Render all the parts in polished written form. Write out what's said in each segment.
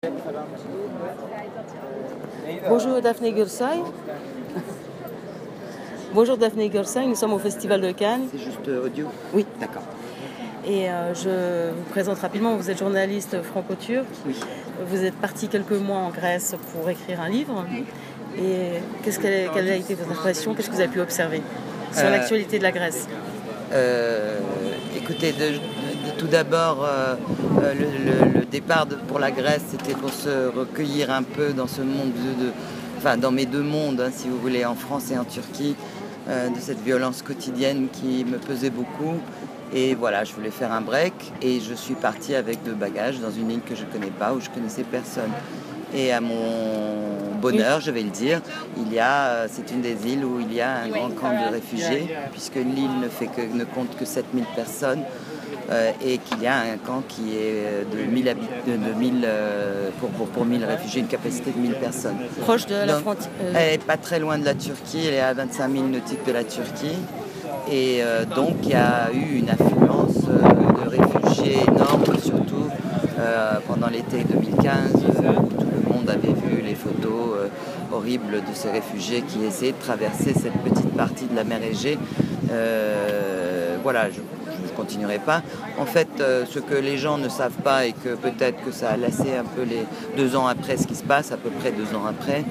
Bonjour Daphné Gursay. Bonjour Daphné Gursay, nous sommes au Festival de Cannes. C'est juste audio? Oui. D'accord. Et je vous présente rapidement, vous êtes journaliste franco-turc. Oui. Vous êtes parti quelques mois en Grèce pour écrire un livre. Oui. Et quelle a été votre impression? Qu'est-ce que vous avez pu observer sur l'actualité de la Grèce? Écoutez, tout d'abord, le départ pour la Grèce, c'était pour se recueillir un peu dans ce monde, enfin dans mes deux mondes, hein, si vous voulez, en France et en Turquie, de cette violence quotidienne qui me pesait beaucoup. Et voilà, je voulais faire un break et je suis partie avec deux bagages dans une île que je ne connais pas, où je connaissais personne. Et à mon bonheur, je vais le dire, c'est une des îles où il y a un grand camp de réfugiés, puisque l'île ne compte que 7000 personnes, et qu'il y a un camp qui est de 1000 pour 1000 réfugiés, une capacité de 1000 personnes. Proche de la frontière. Elle n'est pas très loin de la Turquie, elle est à 25 000 nautiques de la Turquie. Et donc il y a eu une affluence de réfugiés énorme, surtout pendant l'été 2015, où tout le monde avait vu les photos horribles de ces réfugiés qui essayaient de traverser cette petite partie de la mer Égée. Voilà, je ne continuerai pas. En fait, ce que les gens ne savent pas, et que peut-être que ça a lassé un peu les 2 ans après ce qui se passe, à peu près 2 ans après,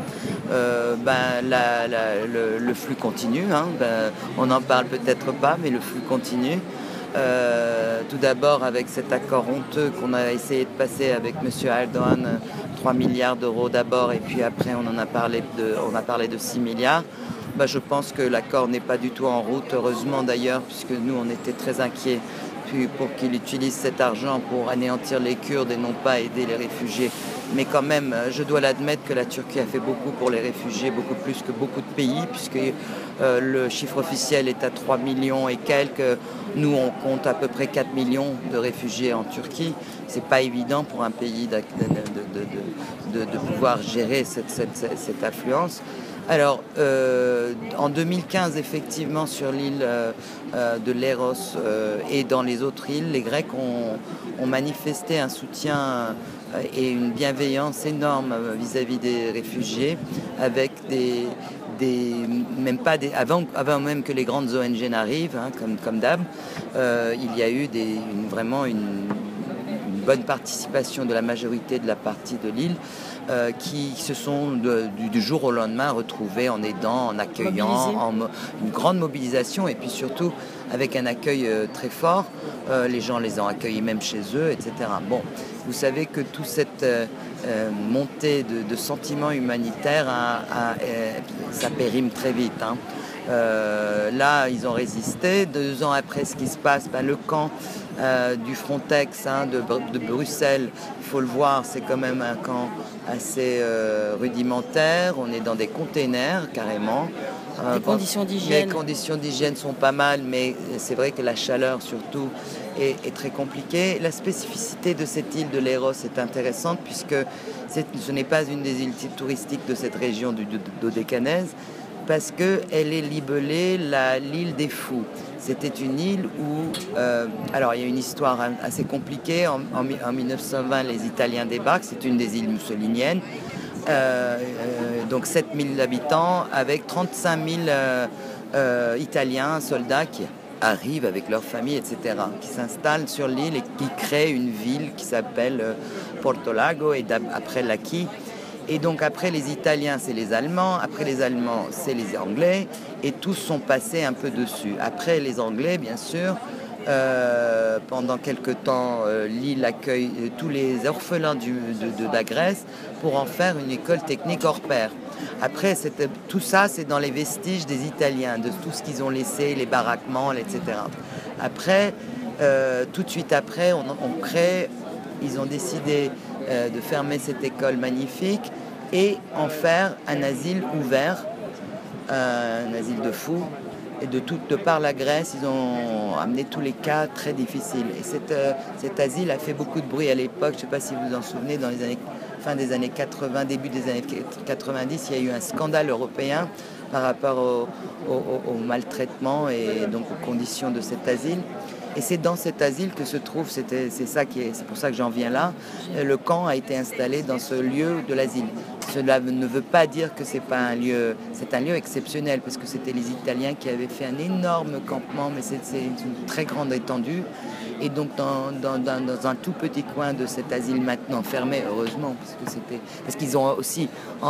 le flux continue. Hein, on n'en parle peut-être pas, mais le flux continue. Tout d'abord avec cet accord honteux qu'on a essayé de passer avec M. Erdogan, 3 milliards d'euros d'abord, et puis après on a parlé de 6 milliards. Je pense que l'accord n'est pas du tout en route, heureusement d'ailleurs, puisque nous on était très inquiets pour qu'il utilise cet argent pour anéantir les Kurdes et non pas aider les réfugiés. Mais quand même, je dois l'admettre que la Turquie a fait beaucoup pour les réfugiés, beaucoup plus que beaucoup de pays, puisque le chiffre officiel est à 3 millions et quelques. Nous, on compte à peu près 4 millions de réfugiés en Turquie. C'est pas évident pour un pays de pouvoir gérer cette affluence. Alors, en 2015, effectivement, sur l'île de Léros et dans les autres îles, les Grecs ont manifesté un soutien et une bienveillance énorme vis-à-vis des réfugiés, avec avant même que les grandes ONG n'arrivent, hein, comme d'hab, il y a eu vraiment une bonne participation de la majorité de la partie de l'île, qui se sont du jour au lendemain retrouvés en aidant, en accueillant, une grande mobilisation, et puis surtout avec un accueil très fort. Les gens les ont accueillis même chez eux, etc. Bon, vous savez que toute cette montée de sentiments humanitaires, ça périme très vite. Hein. Là, ils ont résisté. 2 ans après ce qui se passe, le camp du Frontex de Bruxelles, il faut le voir, c'est quand même un camp assez rudimentaire. On est dans des containers carrément. Les conditions d'hygiène. Les conditions d'hygiène sont pas mal, mais c'est vrai que la chaleur surtout est très compliquée. La spécificité de cette île de Léros est intéressante, puisque ce n'est pas une des îles touristiques de cette région du Dodécanèse, parce qu'elle est libellée l'île des Fous. C'était une île où... alors, il y a une histoire assez compliquée. En 1920, les Italiens débarquent. C'est une des îles mussoliniennes. Donc 7000 habitants, avec 35 000 Italiens, soldats qui arrivent avec leurs familles, etc., qui s'installent sur l'île et qui créent une ville qui s'appelle Portolago, et après Lacchi. Et donc après les Italiens, c'est les Allemands, après les Allemands, c'est les Anglais, et tous sont passés un peu dessus. Après les Anglais, bien sûr, pendant quelque temps, l'île accueille tous les orphelins de la Grèce pour en faire une école technique hors pair. Après, tout ça, c'est dans les vestiges des Italiens, de tout ce qu'ils ont laissé, les baraquements, etc. Après, tout de suite après, ils ont décidé de fermer cette école magnifique et en faire un asile ouvert, un asile de fous. Et de par la Grèce, ils ont amené tous les cas très difficiles. Et cet asile a fait beaucoup de bruit à l'époque. Je ne sais pas si vous vous en souvenez, dans les fin des années 80, début des années 90, il y a eu un scandale européen par rapport au maltraitement et donc aux conditions de cet asile. Et c'est dans cet asile que se trouve, c'est pour ça que j'en viens là, le camp a été installé dans ce lieu de l'asile. Cela ne veut pas dire que c'est un lieu exceptionnel, parce que c'était les Italiens qui avaient fait un énorme campement, mais c'est une très grande étendue. Et donc dans un tout petit coin de cet asile maintenant fermé, heureusement, parce qu'ils ont aussi,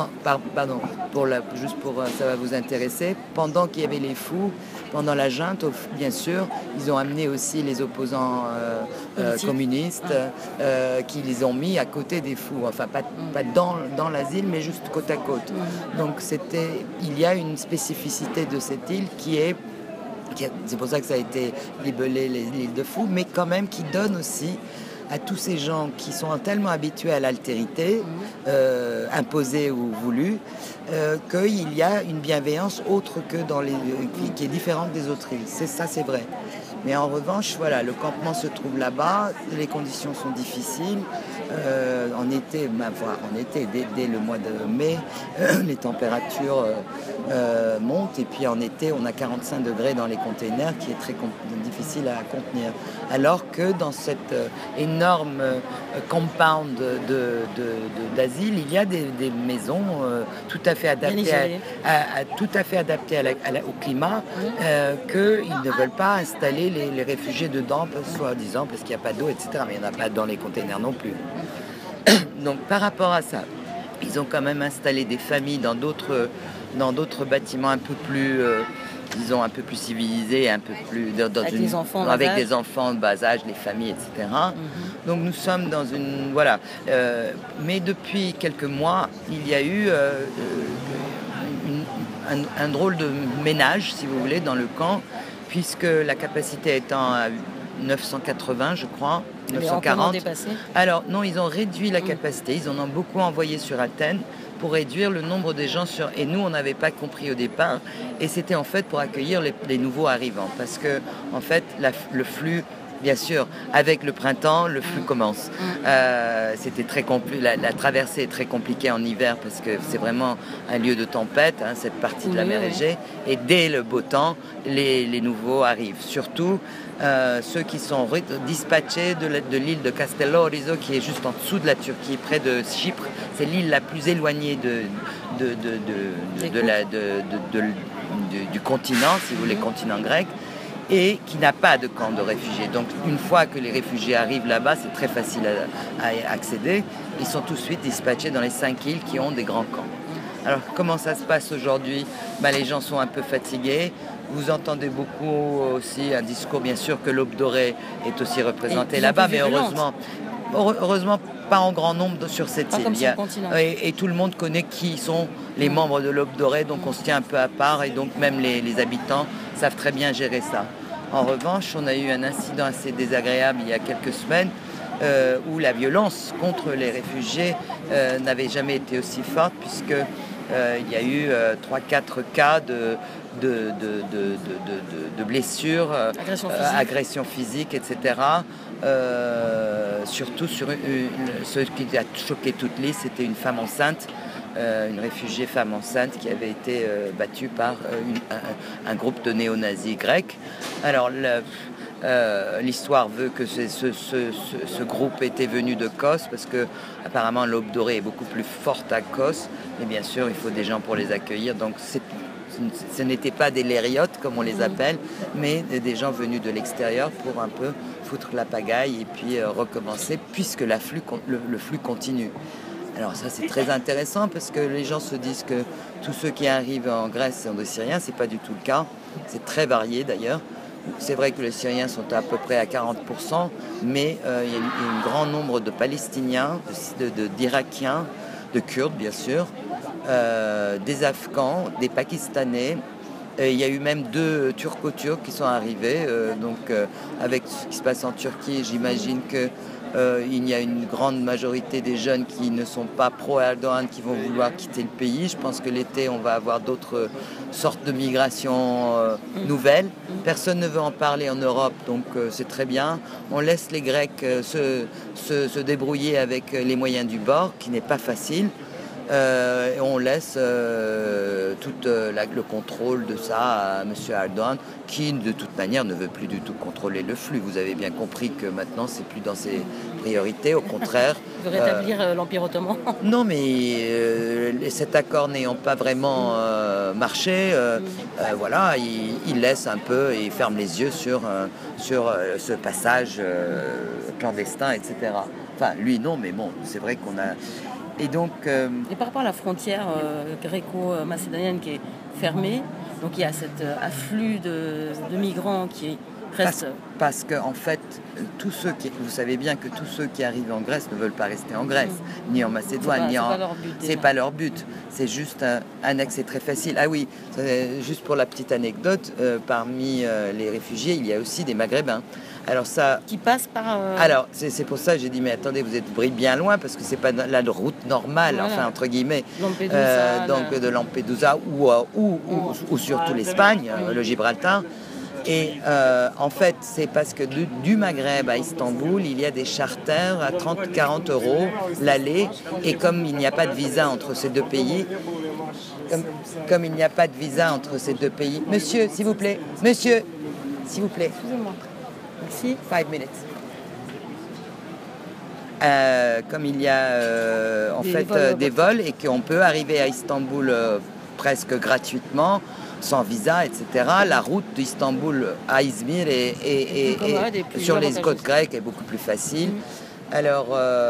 ça va vous intéresser, pendant qu'il y avait les fous, pendant la junte, bien sûr, ils ont amené aussi les opposants communistes qui les ont mis à côté des fous, enfin pas dans l'asile, mais juste côte à côte. Donc il y a une spécificité de cette île c'est pour ça que ça a été libellé l'île de Fou, mais quand même qui donne aussi à tous ces gens qui sont tellement habitués à l'altérité, imposée ou voulue, qu'il y a une bienveillance autre que qui est différente des autres îles. C'est vrai. Mais en revanche, voilà, le campement se trouve là-bas, les conditions sont difficiles. En été, dès le mois de mai, les températures montent, et puis en été, on a 45 degrés dans les containers, qui est très difficile à contenir. Alors que dans cet énorme compound d'asile, il y a des maisons tout à fait adaptées, au climat, qu'ils ne veulent pas installer les réfugiés dedans, soi-disant, parce qu'il n'y a pas d'eau, etc. Mais il n'y en a pas dans les containers non plus. Donc par rapport à ça, ils ont quand même installé des familles dans d'autres bâtiments un peu plus, disons, un peu plus civilisés, un peu plus avec des enfants de bas âge, les familles, etc. Donc nous sommes dans une mais depuis quelques mois, il y a eu un drôle de ménage, si vous voulez, dans le camp, puisque la capacité étant à 980, je crois, 940. Alors non, ils ont réduit la capacité, ils en ont beaucoup envoyé sur Athènes pour réduire le nombre des gens et nous, on n'avait pas compris au départ, et c'était en fait pour accueillir les nouveaux arrivants, parce que en fait, le flux, bien sûr, avec le printemps, le flux commence. C'était très compliqué. La traversée est très compliquée en hiver parce que c'est vraiment un lieu de tempête, cette partie de la mer Égée. Et dès le beau temps, les nouveaux arrivent. Surtout ceux qui sont dispatchés de l'île de Castellorizo, qui est juste en dessous de la Turquie, près de Chypre. C'est l'île la plus éloignée du continent, si vous voulez, continent grec, et qui n'a pas de camp de réfugiés. Donc une fois que les réfugiés arrivent là-bas, c'est très facile à accéder. Ils sont tout de suite dispatchés dans les 5 îles qui ont des grands camps. Alors comment ça se passe aujourd'hui ? Les gens sont un peu fatigués. Vous entendez beaucoup aussi un discours, bien sûr, que l'Aube dorée est aussi représentée là-bas, mais heureusement pas en grand nombre sur cette île. Et tout le monde connaît qui sont les membres de l'Aube dorée, donc on se tient un peu à part, et donc même les habitants savent très bien gérer ça. En revanche, on a eu un incident assez désagréable il y a quelques semaines, où la violence contre les réfugiés n'avait jamais été aussi forte, puisque il y a eu 3-4 cas de blessures, agressions physiques, etc. Surtout sur ce qui a choqué toute l'île, c'était une femme enceinte, une réfugiée femme enceinte qui avait été battue par un groupe de néo-nazis grecs. Alors l'histoire veut que ce groupe était venu de Kos, parce que apparemment l'Aube dorée est beaucoup plus forte à Kos, et bien sûr il faut des gens pour les accueillir, donc ce n'étaient pas des lériotes comme on les appelle, mais des gens venus de l'extérieur pour un peu foutre la pagaille et puis recommencer, puisque le flux continue. Alors ça, c'est très intéressant, parce que les gens se disent que tous ceux qui arrivent en Grèce sont des Syriens. C'est pas du tout le cas. C'est très varié d'ailleurs. C'est vrai que les Syriens sont à peu près à 40%, mais il y a un grand nombre de Palestiniens, d'Irakiens, de Kurdes bien sûr, des Afghans, des Pakistanais. Il y a eu même 2 Turco-Turcs qui sont arrivés. Avec ce qui se passe en Turquie, j'imagine que il y a une grande majorité des jeunes qui ne sont pas pro-Erdogan qui vont vouloir quitter le pays. Je pense que l'été, on va avoir d'autres sortes de migrations nouvelles. Personne ne veut en parler en Europe, donc c'est très bien. On laisse les Grecs se débrouiller avec les moyens du bord, qui n'est pas facile. Et on laisse tout le contrôle de ça à M. Erdogan, qui de toute manière ne veut plus du tout contrôler le flux. Vous avez bien compris que maintenant c'est plus dans ses priorités, au contraire. Il veut rétablir l'Empire ottoman. Non, mais cet accord n'ayant pas vraiment marché, voilà, il laisse un peu et il ferme les yeux sur ce passage clandestin, etc. Enfin, lui non, mais bon, c'est vrai qu'on a... Et donc... Et par rapport à la frontière gréco-macédonienne qui est fermée, donc il y a cet afflux de migrants qui reste... Parce que en fait, vous savez bien que tous ceux qui arrivent en Grèce ne veulent pas rester en Grèce, ni en Macédoine, ni en... C'est pas leur but. C'est juste un accès très facile. Ah oui, juste pour la petite anecdote, parmi les réfugiés, il y a aussi des Maghrébins. Alors ça... Qui passent par... Alors, c'est pour ça que j'ai dit, mais attendez, vous êtes bien loin, parce que c'est pas la route normale, voilà. Enfin, entre guillemets, donc de Lampedusa ou surtout l'Espagne, le Gibraltar. Et en fait, c'est parce que du Maghreb à Istanbul, il y a des charters à 30-40 euros l'aller. Et comme il n'y a pas de visa entre ces deux pays, comme il n'y a pas de visa entre ces deux pays... Monsieur, s'il vous plaît. Monsieur, s'il vous plaît. Excusez-moi. Merci. 5 minutes. Comme il y a en fait des vols et qu'on peut arriver à Istanbul presque gratuitement, sans visa, etc. La route d'Istanbul à Izmir et sur les côtes grecques est beaucoup plus facile. Alors,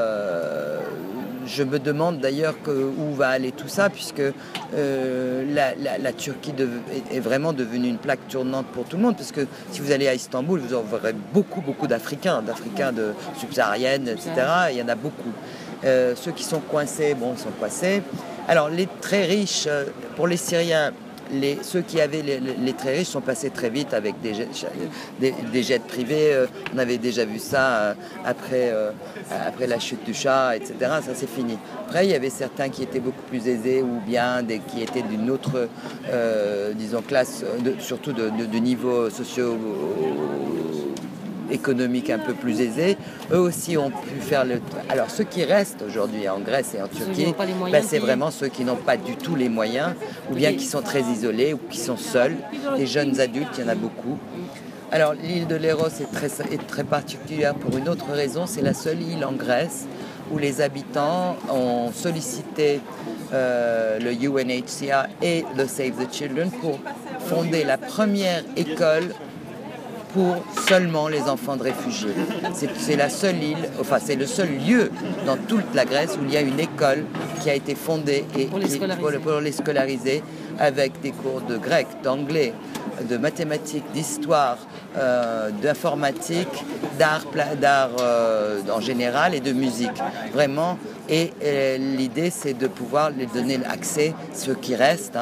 je me demande d'ailleurs où va aller tout ça, puisque la Turquie est vraiment devenue une plaque tournante pour tout le monde, parce que si vous allez à Istanbul, vous aurez beaucoup d'Africains de subsahariennes, etc. Il y en a beaucoup. Ceux qui sont coincés, sont coincés. Alors, les très riches, pour les Syriens, ceux qui avaient les très riches sont passés très vite avec des jets privés. On avait déjà vu ça après la chute du Shah, etc. Ça, c'est fini. Après, il y avait certains qui étaient beaucoup plus aisés ou bien qui étaient d'une autre, disons, classe, surtout de niveau socio-économique un peu plus aisé. Eux aussi ont pu faire le... Alors, ceux qui restent aujourd'hui en Grèce et en Turquie, c'est vraiment ceux qui n'ont pas du tout les moyens, ou bien qui sont très isolés, ou qui sont seuls. Les jeunes adultes, il y en a beaucoup. Alors, l'île de Léros est très particulière pour une autre raison. C'est la seule île en Grèce où les habitants ont sollicité le UNHCR et le Save the Children pour fonder la première école pour seulement les enfants de réfugiés. C'est la seule île, enfin c'est le seul lieu dans toute la Grèce où il y a une école qui a été fondée pour les scolariser avec des cours de grec, d'anglais, de mathématiques, d'histoire, d'informatique, d'art en général et de musique. Vraiment. Et l'idée c'est de pouvoir les donner l'accès, ceux qui restent,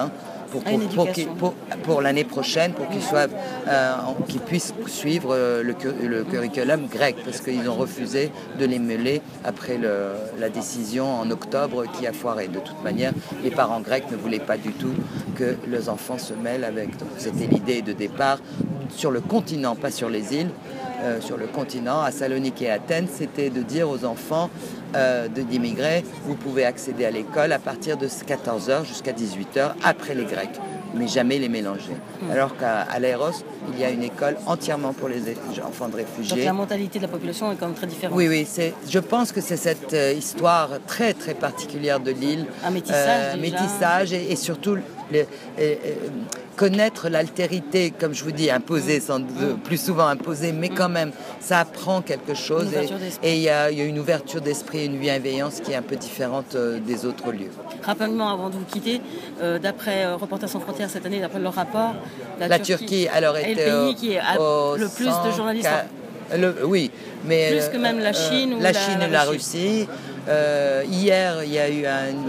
pour l'année prochaine, pour qu'ils puissent suivre le curriculum grec, parce qu'ils ont refusé de les mêler après la décision en octobre qui a foiré. De toute manière, les parents grecs ne voulaient pas du tout que leurs enfants se mêlent avec. Donc, c'était l'idée de départ sur le continent, pas sur les îles. Sur le continent, à Salonique et à Athènes, c'était de dire aux enfants d'immigrés, vous pouvez accéder à l'école à partir de 14h jusqu'à 18h après les Grecs, mais jamais les mélanger. Alors qu'à Léros, il y a une école entièrement pour les enfants de réfugiés. Donc la mentalité de la population est quand même très différente. Oui, je pense que c'est cette histoire très très particulière de l'île. Un métissage et surtout connaître l'altérité, comme je vous dis, imposée, plus souvent imposée, mais quand même, ça apprend quelque chose. Et il y a une ouverture d'esprit, une bienveillance qui est un peu différente des autres lieux. Rapidement, avant de vous quitter, d'après Reporters sans frontières cette année, d'après leur rapport, la Turquie alors est le pays qui a le plus de journalistes. Oui, mais plus que même la Chine ou la Chine et la Russie. Hier, il y a eu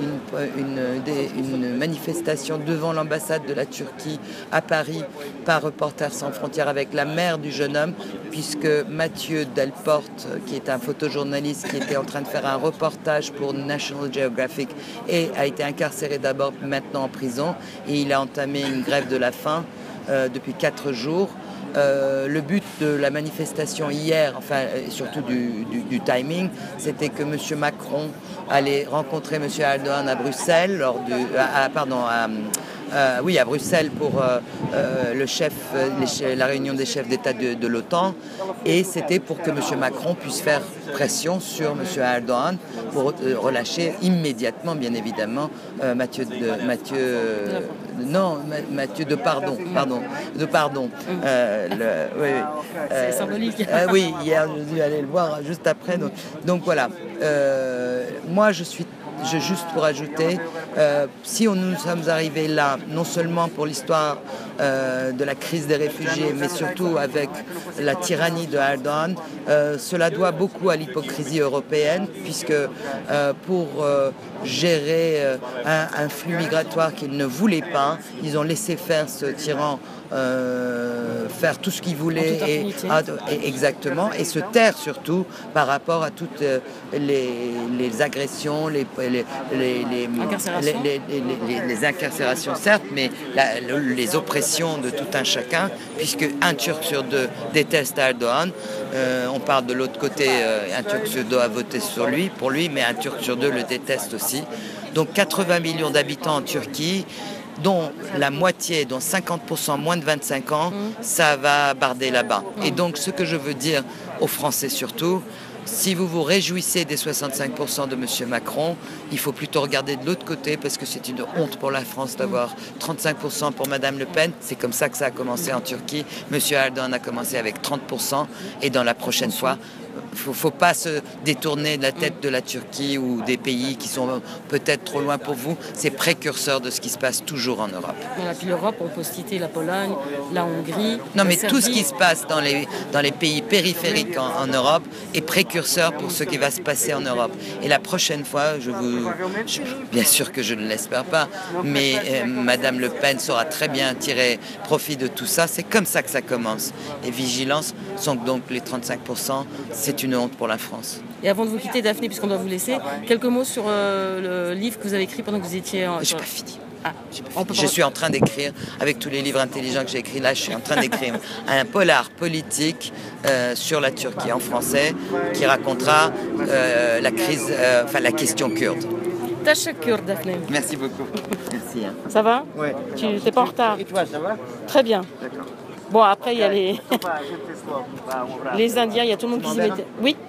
une manifestation devant l'ambassade de la Turquie à Paris par Reporters sans frontières avec la mère du jeune homme, puisque Mathieu Delporte, qui est un photojournaliste qui était en train de faire un reportage pour National Geographic et a été incarcéré d'abord, maintenant en prison, et il a entamé une grève de la faim depuis 4 jours. le but de la manifestation hier, enfin surtout du timing, c'était que M. Macron allait rencontrer M. Erdogan à Bruxelles, à Bruxelles pour la réunion des chefs d'État de l'OTAN, et c'était pour que M. Macron puisse faire pression sur M. Erdogan pour relâcher immédiatement, bien évidemment, Mathieu Depardon. C'est symbolique. Oui, hier, je dû aller le voir juste après. Donc voilà. Moi, juste pour ajouter, si nous sommes arrivés là, non seulement pour l'histoire de la crise des réfugiés, mais surtout avec la tyrannie de Erdogan, cela doit beaucoup à l'hypocrisie européenne, puisque pour gérer un flux migratoire qu'ils ne voulaient pas, ils ont laissé faire ce tyran faire tout ce qu'il voulait exactement, et se taire surtout par rapport à toutes les agressions, les incarcérations certes, mais les oppressions de tout un chacun, puisque un Turc sur deux déteste Erdogan. On parle de l'autre côté, un Turc sur deux a voté pour lui, mais un Turc sur deux le déteste aussi. Donc 80 millions d'habitants en Turquie, dont la moitié, dont 50% moins de 25 ans, ça va barder là-bas. Et donc ce que je veux dire aux Français surtout, si vous vous réjouissez des 65% de M. Macron, il faut plutôt regarder de l'autre côté, parce que c'est une honte pour la France d'avoir 35% pour Mme Le Pen. C'est comme ça que ça a commencé en Turquie. M. Erdogan a commencé avec 30%, et dans la prochaine fois, il ne faut pas se détourner de la tête de la Turquie ou des pays qui sont peut-être trop loin pour vous. C'est précurseur de ce qui se passe toujours en Europe. Voilà, puis l'Europe, on peut citer la Pologne, la Hongrie. Non, mais tout ce qui se passe dans les pays périphériques en Europe est précurseur pour ce qui va se passer en Europe. Et la prochaine fois, bien sûr que je ne l'espère pas, mais Mme Le Pen saura très bien tirer profit de tout ça. C'est comme ça que ça commence. Et vigilance sont donc les 35%. C'est une honte pour la France. Et avant de vous quitter, Daphné, puisqu'on doit vous laisser, quelques mots sur le livre que vous avez écrit pendant que vous étiez... Je n'ai pas fini. Je suis en train d'écrire, avec tous les livres intelligents que j'ai écrits là, je suis en train d'écrire un polar politique sur la Turquie en français, qui racontera la question kurde. Teşekkür, Daphné. Merci beaucoup. Merci. Ça va? Ouais. Tu n'es pas en retard? Et toi, ça va? Très bien. D'accord. Bon, après, il y a les Indiens, il y a tout le monde qui s'y mettait. Oui.